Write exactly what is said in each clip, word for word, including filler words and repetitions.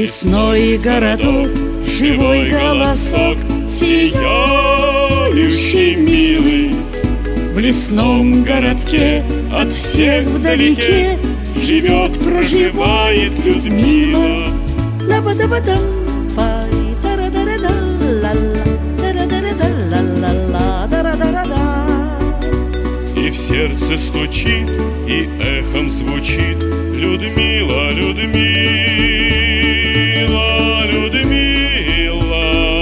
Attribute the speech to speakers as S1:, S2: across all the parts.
S1: Лесной городок, живой голосок, сияющий, милый. В лесном городке, от всех вдалеке, живет, проживает Людмила. Ла-ба-да-ба-дам, пай, тара-да-да-да-ла-ла, тара-да-да-да-ла-ла-ла-да-да-да-да.
S2: И в сердце стучит, и эхом звучит: Людмила, Людмила, Людмила.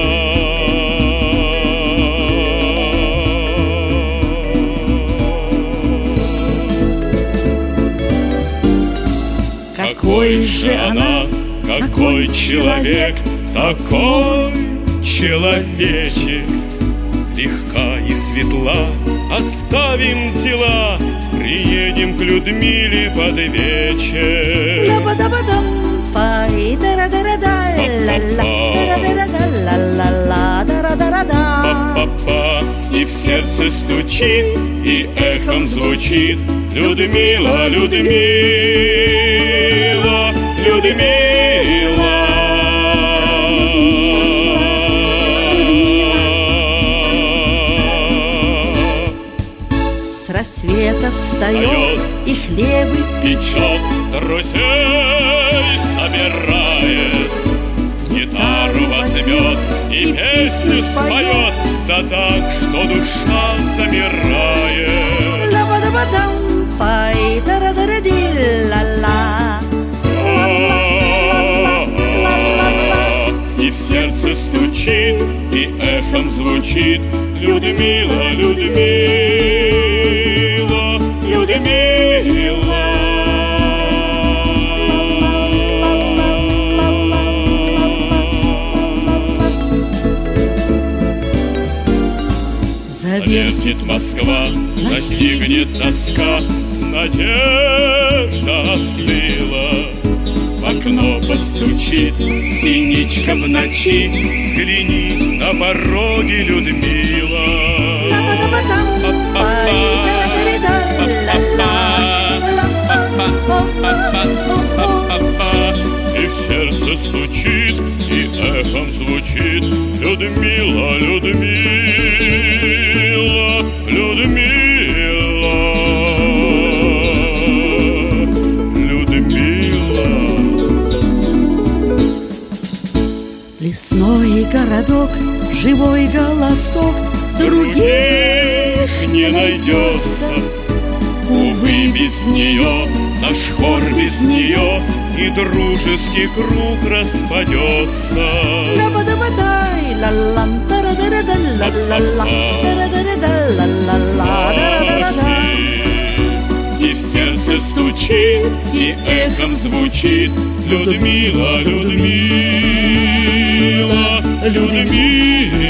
S2: Какой же она, какой человек, такой человечек. Легка и светла, оставим дела, приедем к Людмиле под вечер.
S1: Ла-ба-да-ба-дам, пай, тара-да-да-да, ла-ла, тара-да-да-да-ла-ла-ла, тара-да-да-да.
S2: Па-па-па. И в сердце стучит, и эхом звучит: Людмила, Людмила, Людмила.
S1: С рассвета встает и хлебы
S2: печет, друзей собирает, гитару возьмет и песню споет, да так, что душа замирает.
S1: Ла-ба-да-ба-дам, пай, тара-да-да-ди, ла-ла.
S2: И в сердце стучит, и эхом звучит: Людмила, Людмила, Людмила. Завертит Москва, настигнет тоска, надежда остыла. В окно постучит синичка в ночи, взгляни, на пороге Людмила. И в сердце стучит, и эхом звучит: Людмила, Людмила, Людмила, Людмила.
S1: Лесной городок, живой голосок,
S2: Других не найдется. Увы, без нее, наш хор без нее, и дружеский круг распадется.
S1: Ла-ба-да-ба-дай, ла-лам, тара-да-да-да, ла-ла-ла, тара-да-да-да, ла-ла-ла, тара-да-да-да.
S2: И в сердце стучит, и эхом звучит: Людмила, Людмила, Людмила.